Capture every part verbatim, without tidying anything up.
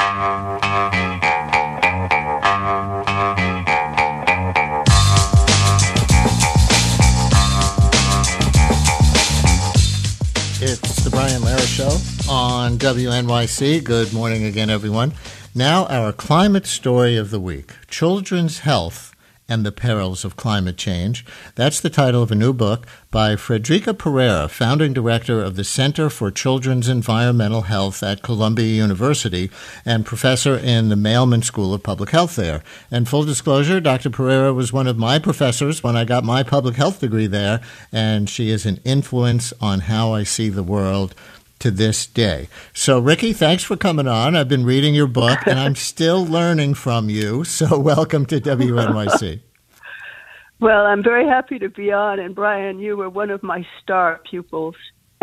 It's the Brian Lara Show on W N Y C. Good morning again, everyone. Now, our climate story of the week, Children's Health and the Perils of Climate Change. That's the title of a new book by Frederica Pereira, founding director of the Center for Children's Environmental Health at Columbia University and professor in the Mailman School of Public Health there. And full disclosure, Doctor Pereira was one of my professors when I got my public health degree there, and she is an influence on how I see the world to this day. So, Ricky, thanks for coming on. I've been reading your book, and I'm still learning from you. So welcome to W N Y C. Well, I'm very happy to be on. And, Brian, you were one of my star pupils.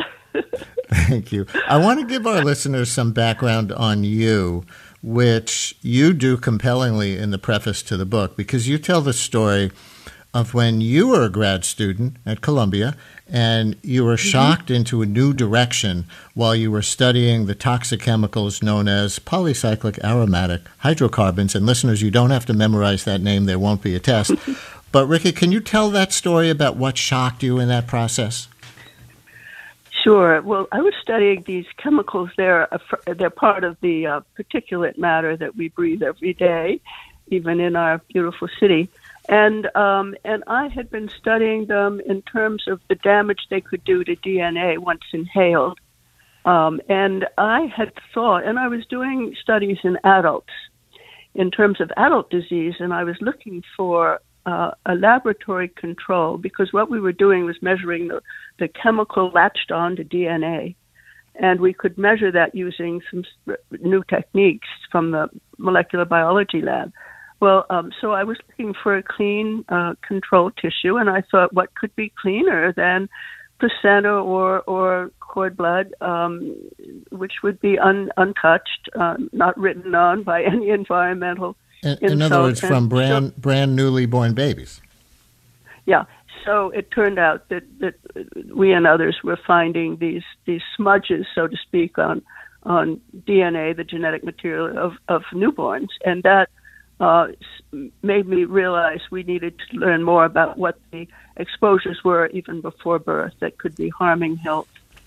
Thank you. I want to give our listeners some background on you, which you do compellingly in the preface to the book, because you tell the story of when you were a grad student at Columbia and you were shocked mm-hmm. into a new direction while you were studying the toxic chemicals known as polycyclic aromatic hydrocarbons. And listeners, you don't have to memorize that name. There won't be a test. But, Ricky, can you tell that story about what shocked you in that process? Sure. Well, I was studying these chemicals. They're, a, they're part of the uh, particulate matter that we breathe every day, even in our beautiful city. And um, and I had been studying them in terms of the damage they could do to D N A once inhaled. Um, and I had thought, and I was doing studies in adults in terms of adult disease, and I was looking for uh, a laboratory control, because what we were doing was measuring the, the chemical latched on to D N A. And we could measure that using some new techniques from the molecular biology lab. Well, um, so I was looking for a clean uh, control tissue, and I thought, what could be cleaner than placenta or, or cord blood, um, which would be un, untouched, uh, not written on by any environmental In, in other words, from brand, so, brand newly born babies. Yeah. So it turned out that, that we and others were finding these, these smudges, so to speak, on, on D N A, the genetic material of, of newborns, and that Uh, made me realize we needed to learn more about what the exposures were even before birth that could be harming health.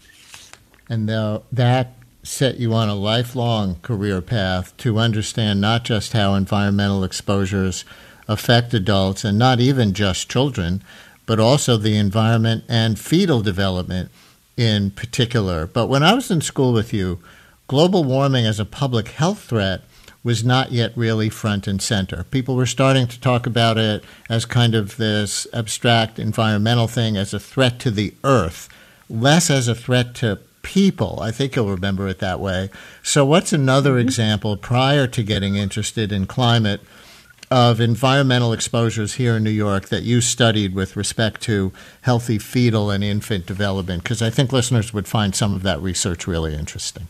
And uh, that set you on a lifelong career path to understand not just how environmental exposures affect adults and not even just children, but also the environment and fetal development in particular. But when I was in school with you, global warming as a public health threat was not yet really front and center. People were starting to talk about it as kind of this abstract environmental thing, as a threat to the earth, less as a threat to people. I think you'll remember it that way. So what's another mm-hmm. example, prior to getting interested in climate, of environmental exposures here in New York that you studied with respect to healthy fetal and infant development? Because I think listeners would find some of that research really interesting.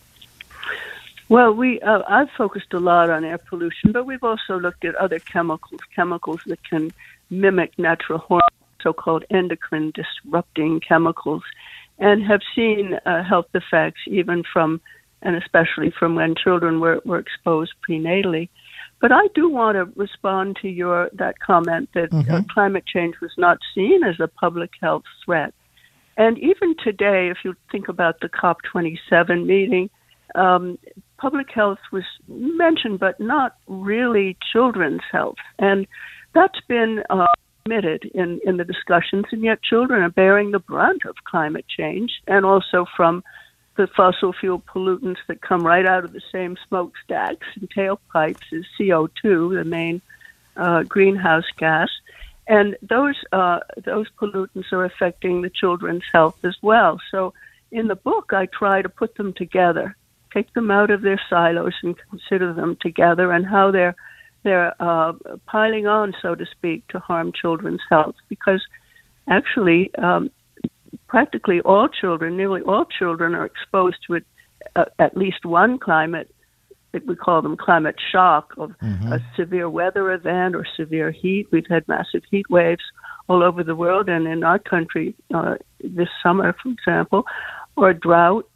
Well, we uh, I've focused a lot on air pollution, but we've also looked at other chemicals, chemicals that can mimic natural hormones, so-called endocrine disrupting chemicals, and have seen uh, health effects even from, and especially from when children were, were exposed prenatally. But I do want to respond to your that comment that mm-hmm. uh, climate change was not seen as a public health threat. And even today, if you think about the COP twenty-seven meeting, um, public health was mentioned, but not really children's health. And that's been uh, omitted in, in the discussions, and yet children are bearing the brunt of climate change, and also from the fossil fuel pollutants that come right out of the same smokestacks and tailpipes as C O two, the main uh, greenhouse gas. And those uh, those pollutants are affecting the children's health as well. So in the book, I try to put them together, take them out of their silos and consider them together, and how they're they're uh, piling on, so to speak, to harm children's health. Because actually, um, practically all children, nearly all children, are exposed to it, uh, at least one climate. We call them climate shock, of mm-hmm. a severe weather event or severe heat. We've had massive heat waves all over the world, and in our country uh, this summer, for example, or drought.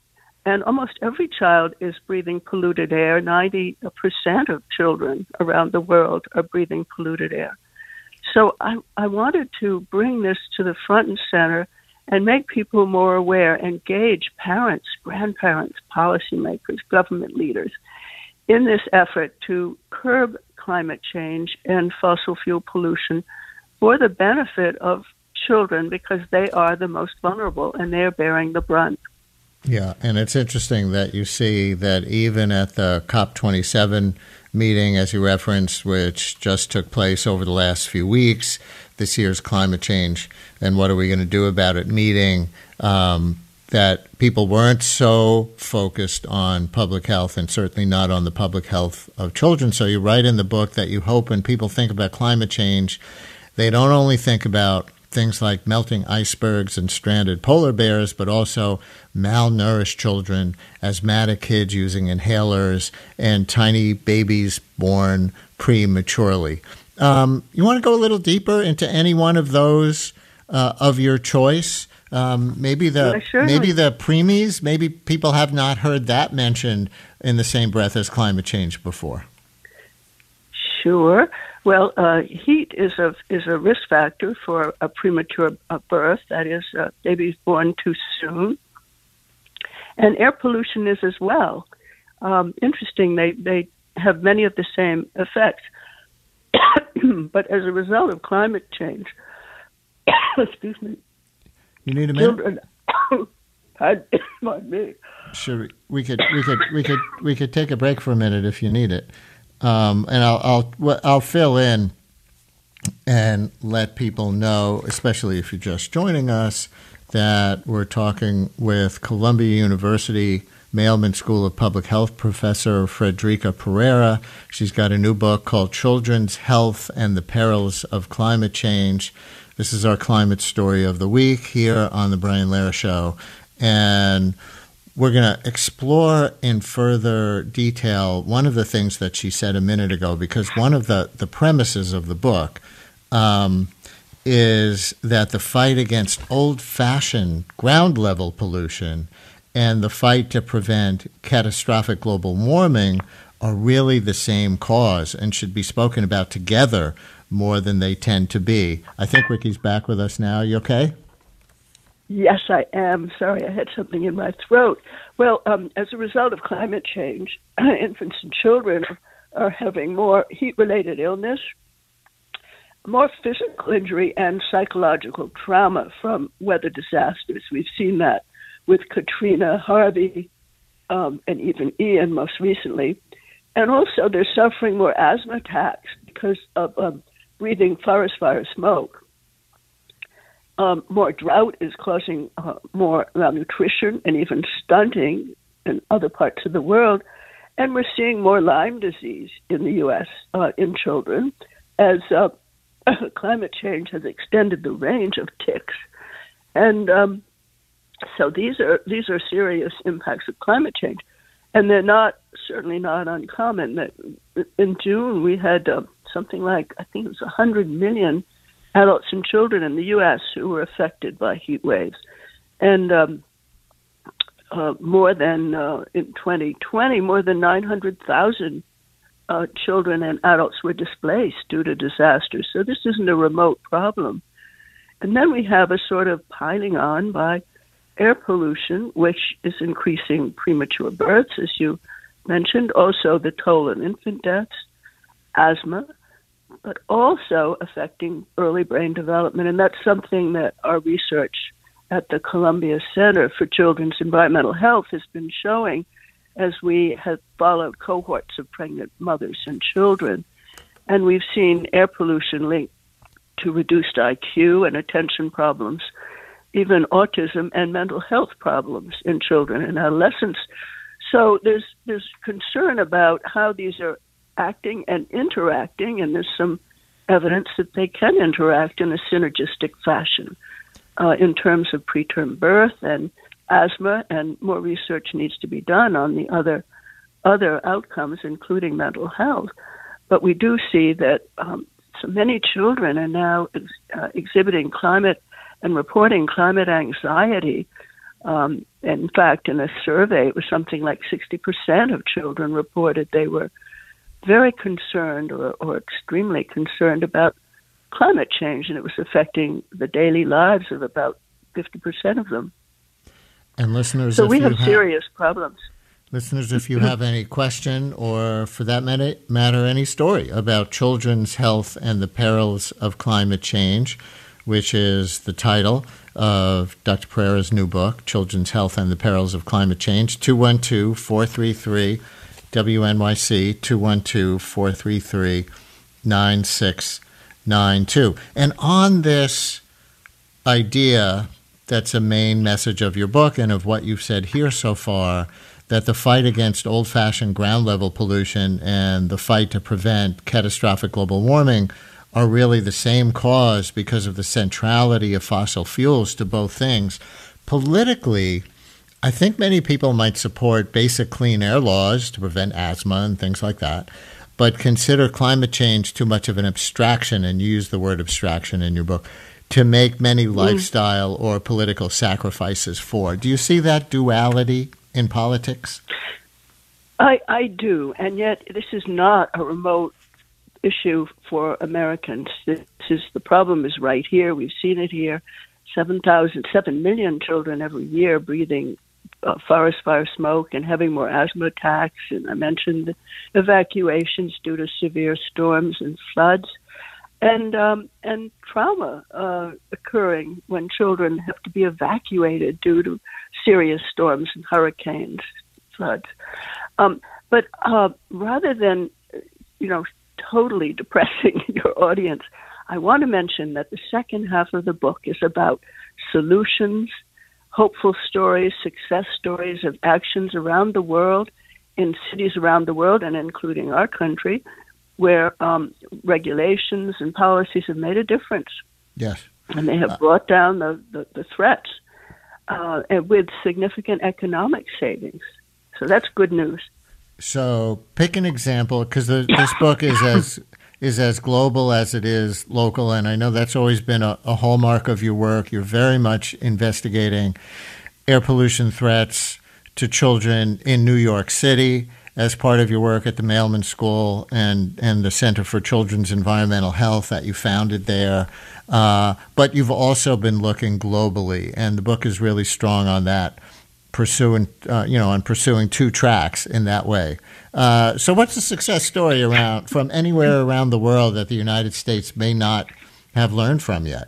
and almost every child is breathing polluted air. ninety percent of children around the world are breathing polluted air. So I, I wanted to bring this to the front and center and make people more aware, engage parents, grandparents, policymakers, government leaders in this effort to curb climate change and fossil fuel pollution for the benefit of children, because they are the most vulnerable and they're bearing the brunt. Yeah, and it's interesting that you see that even at the COP twenty-seven meeting, as you referenced, which just took place over the last few weeks, this year's climate change and what are we going to do about it meeting, um, that people weren't so focused on public health and certainly not on the public health of children. So you write in the book that you hope when people think about climate change, they don't only think about things like melting icebergs and stranded polar bears, but also malnourished children, asthmatic kids using inhalers, and tiny babies born prematurely. Um, you want to go a little deeper into any one of those uh, of your choice? Um, maybe the yeah, maybe the preemies. Maybe people have not heard that mentioned in the same breath as climate change before. Sure. Well, uh, heat is a is a risk factor for a premature uh, birth. That is, uh, babies born too soon, and air pollution is as well. Um, interesting. They they have many of the same effects, but as a result of climate change, excuse me. You need a minute. Children, pardon me. Sure, we could we could we could we could take a break for a minute if you need it. Um, and I'll, I'll I'll fill in and let people know, especially if you're just joining us, that we're talking with Columbia University Mailman School of Public Health professor Frederica Pereira. She's got a new book called Children's Health and the Perils of Climate Change. This is our climate story of the week here on the Brian Lehrer Show. And we're going to explore in further detail one of the things that she said a minute ago, because one of the, the premises of the book um, is that the fight against old-fashioned ground-level pollution and the fight to prevent catastrophic global warming are really the same cause and should be spoken about together more than they tend to be. I think Ricky's back with us now. You okay? Yes, I am. Sorry, I had something in my throat. Well, um, as a result of climate change, infants and children are having more heat-related illness, more physical injury, and psychological trauma from weather disasters. We've seen that with Katrina, Harvey, um, and even Ian most recently. And also they're suffering more asthma attacks because of um, breathing forest fire smoke. Um, more drought is causing uh, more malnutrition and even stunting in other parts of the world. And we're seeing more Lyme disease in the U S uh, in children as uh, climate change has extended the range of ticks. And um, so these are these are serious impacts of climate change. And they're not, certainly not uncommon. That in June we had uh, something like, I think it was one hundred million adults and children in the U S who were affected by heat waves. And um, uh, more than, uh, in twenty twenty, more than nine hundred thousand uh, children and adults were displaced due to disasters. So this isn't a remote problem. And then we have a sort of piling on by air pollution, which is increasing premature births, as you mentioned, also the toll on infant deaths, asthma, but also affecting early brain development. And that's something that our research at the Columbia Center for Children's Environmental Health has been showing as we have followed cohorts of pregnant mothers and children. And we've seen air pollution linked to reduced I Q and attention problems, even autism and mental health problems in children and adolescents. So there's there's concern about how these are acting and interacting, and there's some evidence that they can interact in a synergistic fashion uh, in terms of preterm birth and asthma, and more research needs to be done on the other other outcomes, including mental health. But we do see that um, so many children are now ex- uh, exhibiting climate and reporting climate anxiety Um, in fact, in a survey, it was something like sixty percent of children reported they were very concerned or, or extremely concerned about climate change, and it was affecting the daily lives of about fifty percent of them. And listeners, so if we you have ha- serious problems. Listeners, if you have any question or, for that matter, any story about children's health and the perils of climate change, which is the title of Doctor Pereira's new book, Children's Health and the Perils of Climate Change, two one two, four three three, W N Y C, two one two, four three three, nine six nine two. And on this idea that's a main message of your book and of what you've said here so far, that the fight against old-fashioned ground-level pollution and the fight to prevent catastrophic global warming are really the same cause because of the centrality of fossil fuels to both things. Politically, I think many people might support basic clean air laws to prevent asthma and things like that, but consider climate change too much of an abstraction, and you use the word abstraction in your book, to make many lifestyle or political sacrifices for. Do you see that duality in politics? I, I do, and yet this is not a remote issue for Americans. This is the problem is right here. We've seen it here. Seven thousand, seven million children every year breathing uh, forest fire smoke and having more asthma attacks. And I mentioned evacuations due to severe storms and floods, and um, and trauma uh, occurring when children have to be evacuated due to serious storms and hurricanes, floods. Um, but uh, rather than, you know, totally depressing your audience, I want to mention that the second half of the book is about solutions, hopeful stories, success stories of actions around the world, in cities around the world, and including our country, where um, regulations and policies have made a difference. Yes. And they have brought down the, the, the threats uh, and with significant economic savings. So that's good news. So pick an example, because this book is as is as global as it is local, and I know that's always been a, a hallmark of your work. You're very much investigating air pollution threats to children in New York City as part of your work at the Mailman School and, and the Center for Children's Environmental Health that you founded there. Uh, but you've also been looking globally, and the book is really strong on that. Pursuing, uh, you know, on pursuing two tracks in that way. Uh, so, what's the success story around from anywhere around the world that the United States may not have learned from yet?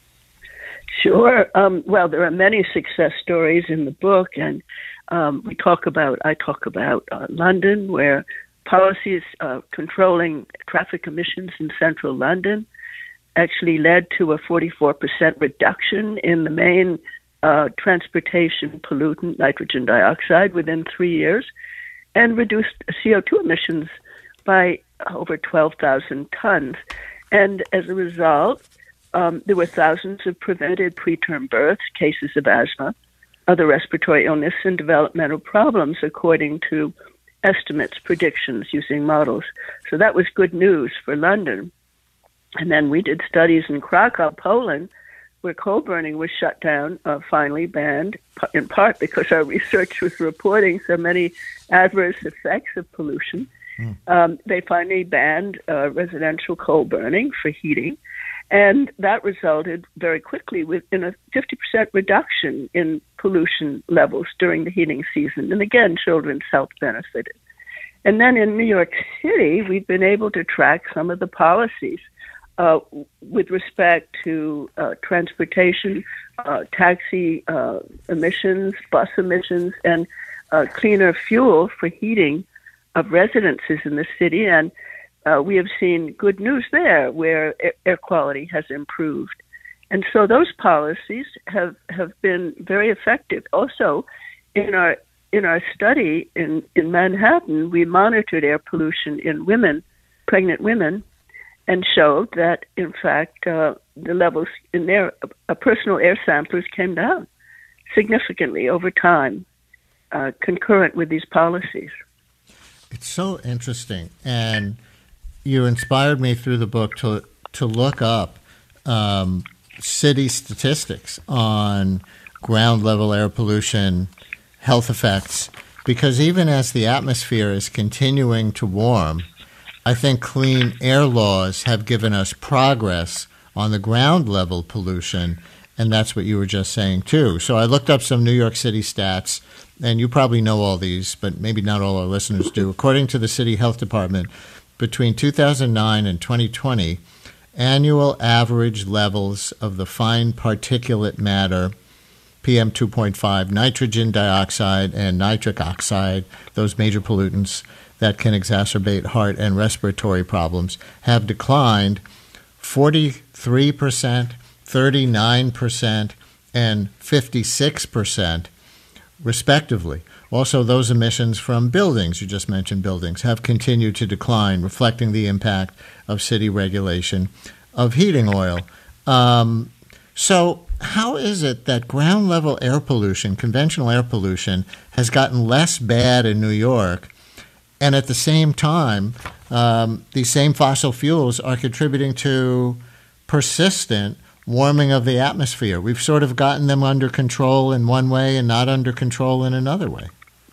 Sure. Um, well, there are many success stories in the book, and um, we talk about. I talk about uh, London, where policies uh, controlling traffic emissions in central London actually led to a forty-four percent reduction in the main Uh, transportation pollutant, nitrogen dioxide, within three years, and reduced C O two emissions by over twelve thousand tons. And as a result, um, there were thousands of prevented preterm births, cases of asthma, other respiratory illness, and developmental problems, according to estimates, predictions using models. So that was good news for London. And then we did studies in Krakow, Poland, where coal burning was shut down, uh, finally banned, in part because our research was reporting so many adverse effects of pollution. Mm. Um, they finally banned uh, residential coal burning for heating, and that resulted very quickly within a fifty percent reduction in pollution levels during the heating season. And again, children's health benefited. And then in New York City, we've been able to track some of the policies Uh, with respect to uh, transportation, uh, taxi uh, emissions, bus emissions, and uh, cleaner fuel for heating of residences in the city. And uh, we have seen good news there, where air quality has improved. And so those policies have, have been very effective. Also, in our in our study in, in Manhattan, we monitored air pollution in women, pregnant women, and showed that, in fact, uh, the levels in their uh, personal air samplers came down significantly over time, uh, concurrent with these policies. It's so interesting. And you inspired me through the book to to look up um, city statistics on ground-level air pollution health effects, because even as the atmosphere is continuing to warm, I think clean air laws have given us progress on the ground-level pollution, and that's what you were just saying, too. So I looked up some New York City stats, and you probably know all these, but maybe not all our listeners do. According to the City Health Department, between two thousand nine and twenty twenty, annual average levels of the fine particulate matter, P M two point five, nitrogen dioxide, and nitric oxide, those major pollutants that can exacerbate heart and respiratory problems, have declined forty-three percent, thirty-nine percent, and fifty-six percent, respectively. Also, those emissions from buildings, you just mentioned buildings, have continued to decline, reflecting the impact of city regulation of heating oil. Um, so how is it that ground-level air pollution, conventional air pollution, has gotten less bad in New York, and at the same time, um, these same fossil fuels are contributing to persistent warming of the atmosphere? We've sort of gotten them under control in one way and not under control in another way.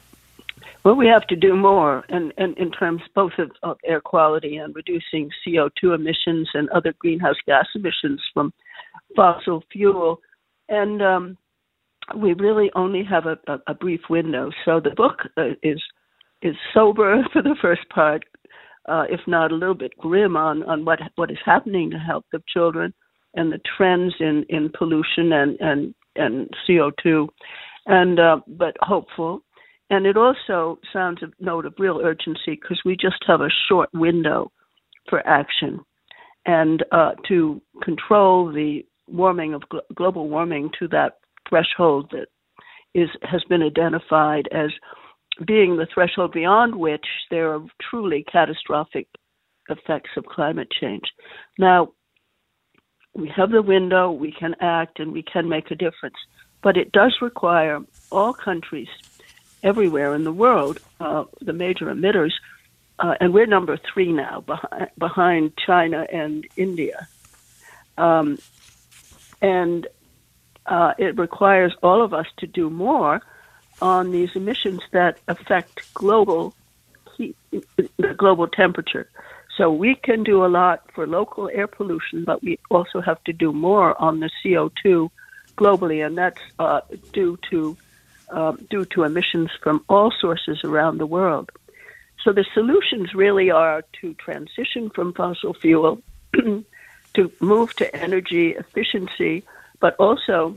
Well, we have to do more in, in, in terms both of, of air quality and reducing C O two emissions and other greenhouse gas emissions from fossil fuel. And um, we really only have a, a, a brief window. So the book uh, is is sober for the first part, uh, if not a little bit grim on, on what what is happening to health of children and the trends in, in pollution and, and, and C O two, and uh, but hopeful. And it also sounds a note of real urgency because we just have a short window for action. And uh, to control the warming of gl- global warming to that threshold that is has been identified as being the threshold beyond which there are truly catastrophic effects of climate change. Now, we have the window, we can act, and we can make a difference. But it does require all countries everywhere in the world, uh, the major emitters, uh, and we're number three now, behind, behind China and India. Um, and uh, it requires all of us to do more on these emissions that affect global heat, the global temperature. So we can do a lot for local air pollution, but we also have to do more on the C O two globally, and that's uh, due to uh, due to emissions from all sources around the world. So the solutions really are to transition from fossil fuel, to move to energy efficiency, but also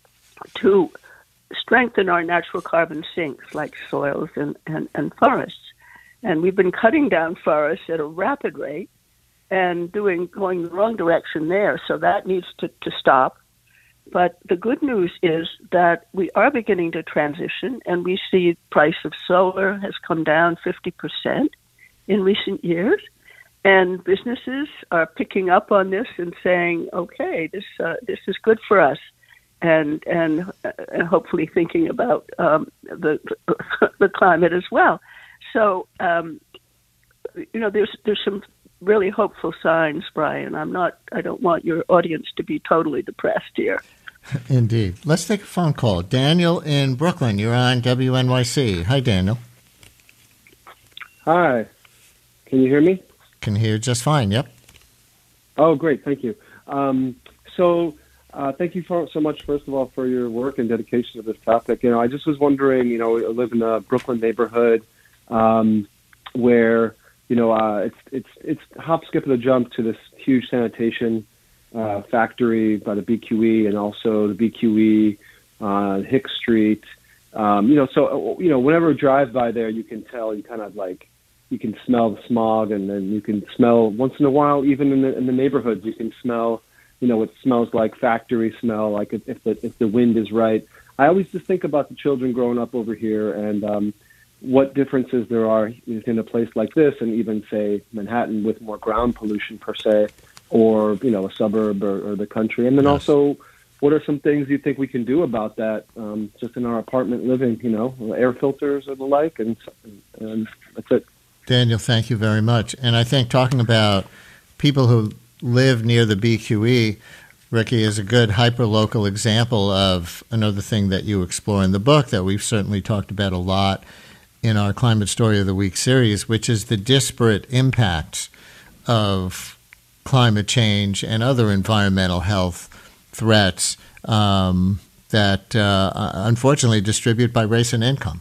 to strengthen our natural carbon sinks like soils and, and, and forests. And we've been cutting down forests at a rapid rate and doing going the wrong direction there. So that needs to, to stop. But the good news is that we are beginning to transition, and we see the price of solar has come down fifty percent in recent years. And businesses are picking up on this and saying, okay, this uh, this is good for us. And and, uh, and hopefully thinking about um, the the climate as well. So, um, you know, there's there's some really hopeful signs, Brian. I'm not. I don't want your audience to be totally depressed here. Indeed. Let's take a phone call. Daniel in Brooklyn. You're on W N Y C. Hi, Daniel. Hi. Can you hear me? Can hear just fine. Yep. Oh, great. Thank you. Um, so. Uh, thank you for, so much, first of all, for your work and dedication to this topic. You know, I just was wondering, you know, I live in a Brooklyn neighborhood um, where, you know, uh, it's it's it's hop, skip, and a jump to this huge sanitation uh, factory by the B Q E and also the B Q E on Hicks Street. Um, you know, so, you know, whenever I drive by there, you can tell, you kind of like, you can smell the smog, and then you can smell, once in a while, even in the in the neighborhoods, you can smell, you know, it smells like factory smell, like if, if the if the wind is right. I always just think about the children growing up over here and um, what differences there are in a place like this, and even say Manhattan with more ground pollution per se, or you know a suburb or, or the country. And then yes. also, what are some things you think we can do about that, um, just in our apartment living? You know, air filters or the like, and, and that's it. Daniel, thank you very much. And I think talking about people who live near the B Q E Ricky, is a good hyperlocal example of another thing that you explore in the book that we've certainly talked about a lot in our Climate Story of the Week series, which is the disparate impacts of climate change and other environmental health threats um, that uh, unfortunately distribute by race and income.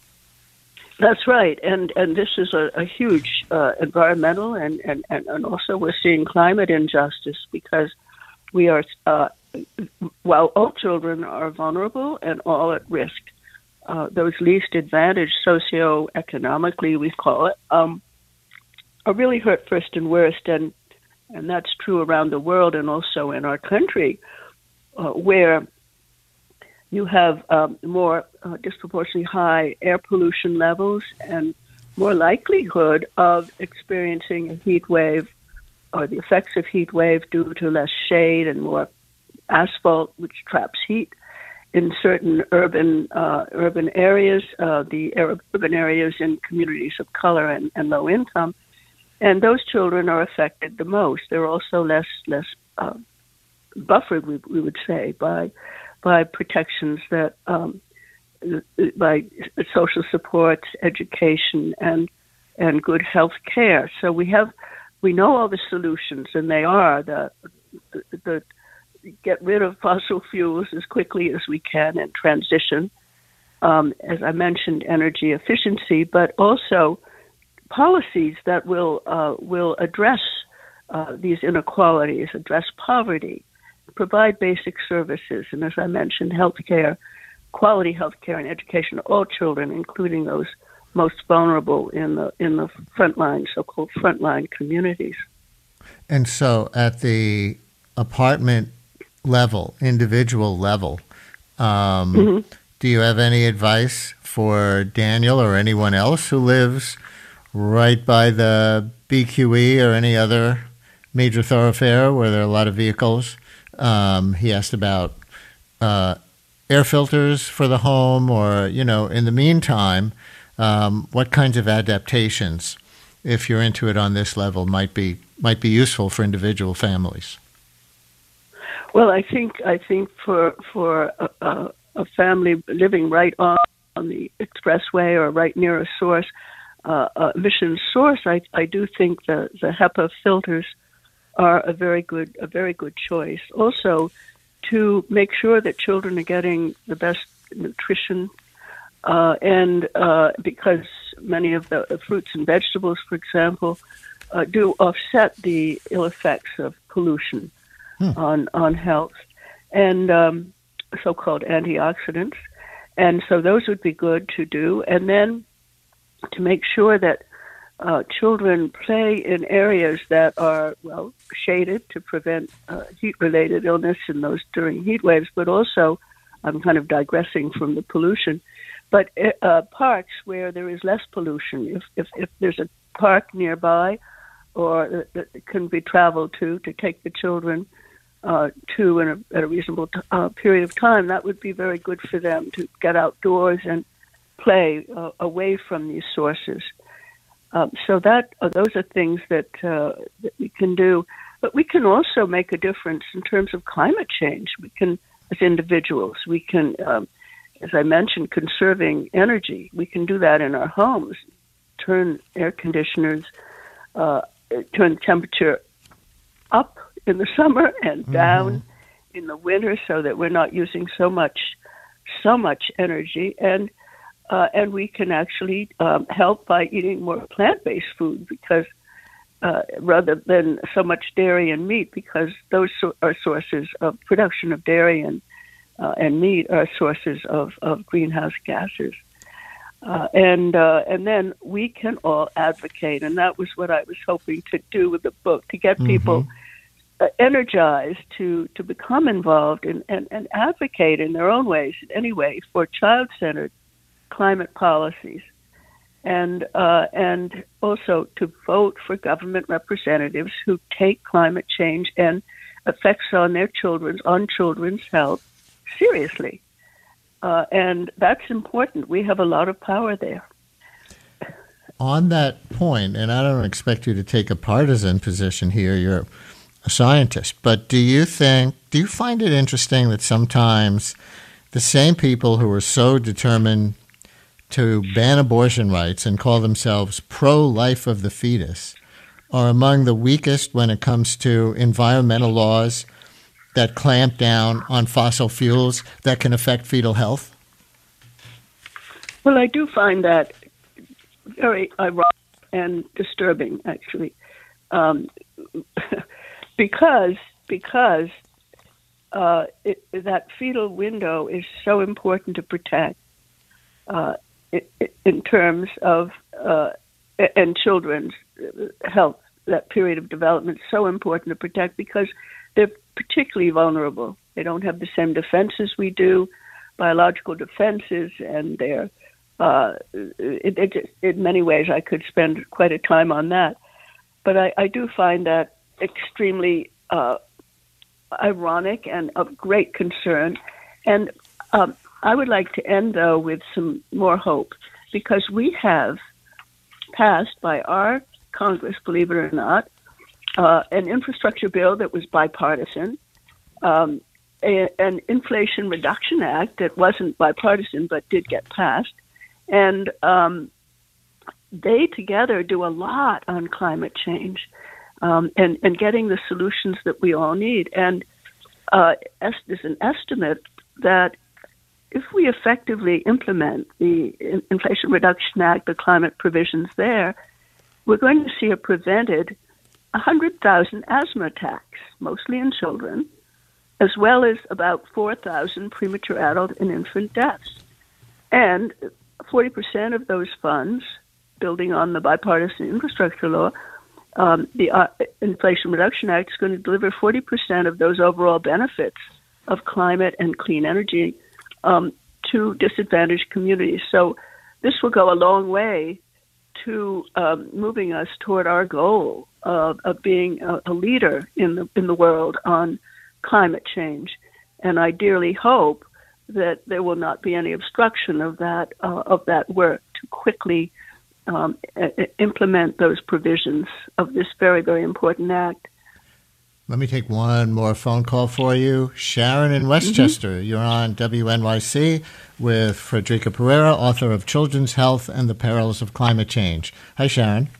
That's right, and and this is a, a huge uh, environmental and, and, and also we're seeing climate injustice because we are, uh, while all children are vulnerable and all at risk, uh, those least advantaged socioeconomically, we call it, um, are really hurt first and worst, and and that's true around the world and also in our country, uh, where you have um, more uh, disproportionately high air pollution levels and more likelihood of experiencing a heat wave or the effects of heat wave due to less shade and more asphalt, which traps heat in certain urban uh, urban areas, uh, the urban areas in communities of color and, and low income. And those children are affected the most. They're also less less uh, buffered, we, we would say, by by protections that um, by social support, education, and and good health care. So we have we know all the solutions, and they are the the, the get rid of fossil fuels as quickly as we can and transition. Um, as I mentioned, energy efficiency, but also policies that will uh, will address uh, these inequalities, address poverty, provide basic services, and as I mentioned, healthcare, quality healthcare and education to all children, including those most vulnerable in the in the frontline, so-called frontline communities. And so, at the apartment level, individual level, um, mm-hmm. do you have any advice for Daniel or anyone else who lives right by the B Q E or any other major thoroughfare where there are a lot of vehicles? Um, he asked about uh, air filters for the home, or, you know, in the meantime, um, what kinds of adaptations, if you're into it on this level, might be might be useful for individual families? Well, I think I think for for a, a, a family living right on, on the expressway or right near a source, uh, a emission source, I I do think the the HEPA filters are a very good a very good choice. Also, to make sure that children are getting the best nutrition, uh, and uh, because many of the, the fruits and vegetables, for example, uh, do offset the ill effects of pollution hmm. on on health, and um, so-called antioxidants. And so those would be good to do. And then to make sure that uh, children play in areas that are, well, shaded to prevent uh, heat-related illness in those during heat waves, but also, I'm kind of digressing from the pollution, but uh, parks where there is less pollution. If, if, if there's a park nearby or that can be traveled to, to take the children uh, to in a, at a reasonable t- uh, period of time, that would be very good for them to get outdoors and play uh, away from these sources. Um, so that uh, those are things that, uh, that we can do. But we can also make a difference in terms of climate change. We can, as individuals, we can, um, as I mentioned, conserving energy. We can do that in our homes, turn air conditioners, uh, turn the temperature up in the summer and mm-hmm. down in the winter so that we're not using so much, so much energy. And Uh, and we can actually um, help by eating more plant-based food because uh, rather than so much dairy and meat, because those so- are sources of production of dairy and uh, and meat are sources of, of greenhouse gases. Uh, and uh, and then we can all advocate, and that was what I was hoping to do with the book, to get mm-hmm. people uh, energized to, to become involved in, and, and advocate in their own ways, anyway, for child-centered climate policies, and uh, and also to vote for government representatives who take climate change and effects on their children's on children's health seriously, uh, and that's important. We have a lot of power there. On that point, and I don't expect you to take a partisan position here. You're a scientist, but do you think, do you find it interesting that sometimes the same people who are so determined to ban abortion rights and call themselves pro-life of the fetus are among the weakest when it comes to environmental laws that clamp down on fossil fuels that can affect fetal health? Well, I do find that very ironic and disturbing, actually, um, because because uh, it, that fetal window is so important to protect uh, it, it, in terms of uh, and children's health. That period of development is so important to protect because they're particularly vulnerable. They don't have the same defenses we do, biological defenses, and they're uh, it, it, in many ways I could spend quite a time on that. But I, I do find that extremely uh, ironic and of great concern. And um, I would like to end, though, with some more hope, because we have passed by our Congress, believe it or not, uh, an infrastructure bill that was bipartisan, um, a, an Inflation Reduction Act that wasn't bipartisan but did get passed, and um, they together do a lot on climate change um, and, and getting the solutions that we all need. And uh, there's an estimate that if we effectively implement the Inflation Reduction Act, the climate provisions there, we're going to see a prevented one hundred thousand asthma attacks, mostly in children, as well as about four thousand premature adult and infant deaths. And forty percent of those funds, building on the bipartisan infrastructure law, um, the uh, Inflation Reduction Act is going to deliver forty percent of those overall benefits of climate and clean energy um, to disadvantaged communities. So this will go a long way to um, moving us toward our goal of, of being a, a leader in the in the world on climate change. And I dearly hope that there will not be any obstruction of that uh, of that work to quickly um, a- implement those provisions of this very, very important act. Let me take one more phone call for you. Sharon in Westchester, mm-hmm. You're on W N Y C with Frederica Pereira, author of Children's Health and the Perils of Climate Change. Hi, Sharon.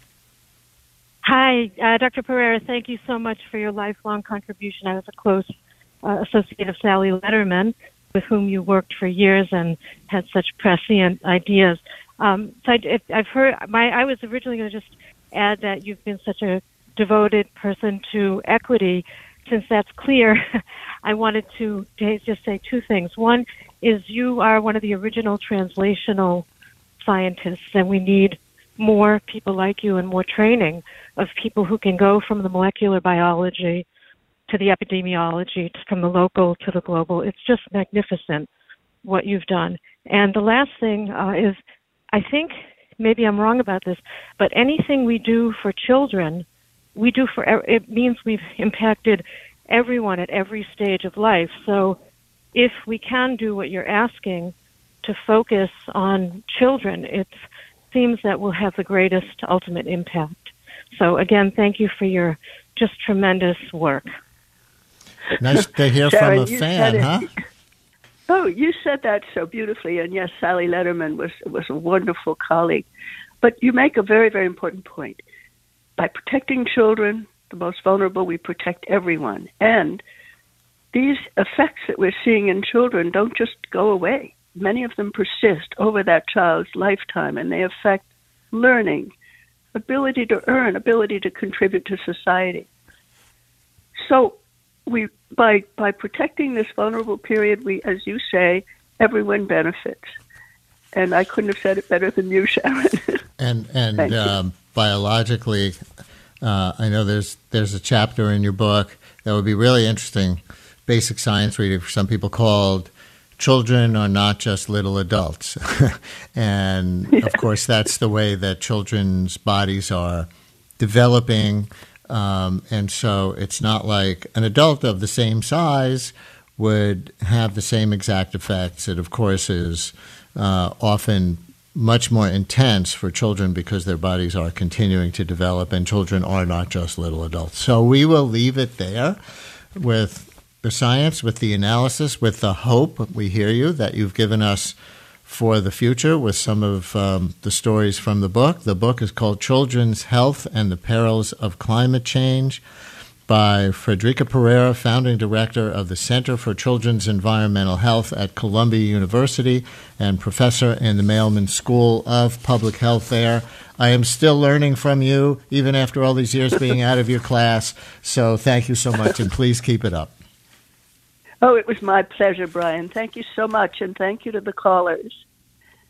Hi, uh, Doctor Pereira. Thank you so much for your lifelong contribution. I was a close uh, associate of Sally Lederman, with whom you worked for years and had such prescient ideas. Um, so I, I've heard. My I was originally going to just add that you've been such a devoted person to equity. Since that's clear, I wanted to just say two things. One is you are one of the original translational scientists, and we need more people like you and more training of people who can go from the molecular biology to the epidemiology, from the local to the global. It's just magnificent what you've done. And the last thing uh, is, I think, maybe I'm wrong about this, but anything we do for children, we do for, it means we've impacted everyone at every stage of life. So if we can do what you're asking to focus on children, it seems that we'll have the greatest ultimate impact. So again, thank you for your just tremendous work. Nice to hear Sharon, from a fan, huh? Oh, you said that so beautifully. And yes, Sally Lederman was was a wonderful colleague. But you make a very, very important point. By protecting children, the most vulnerable, we protect everyone. And these effects that we're seeing in children don't just go away. Many of them persist over that child's lifetime, and they affect learning, ability to earn, ability to contribute to society. So we, by by protecting this vulnerable period, we, as you say, everyone benefits. And I couldn't have said it better than you, Sharon. and and um, biologically, uh, I know there's there's a chapter in your book that would be really interesting, basic science reading for some people, called "Children Are Not Just Little Adults." And of course, that's the way that children's bodies are developing. Um, and so it's not like an adult of the same size would have the same exact effects. It, of course, is uh, often much more intense for children because their bodies are continuing to develop, and children are not just little adults. So we will leave it there with the science, with the analysis, with the hope, we hear you, that you've given us for the future with some of um, the stories from the book. The book is called Children's Health and the Perils of Climate Change by Frederica Pereira, founding director of the Center for Children's Environmental Health at Columbia University and professor in the Mailman School of Public Health there. I am still learning from you, even after all these years being out of your class. So thank you so much, and please keep it up. Oh, it was my pleasure, Brian. Thank you so much, and thank you to the callers.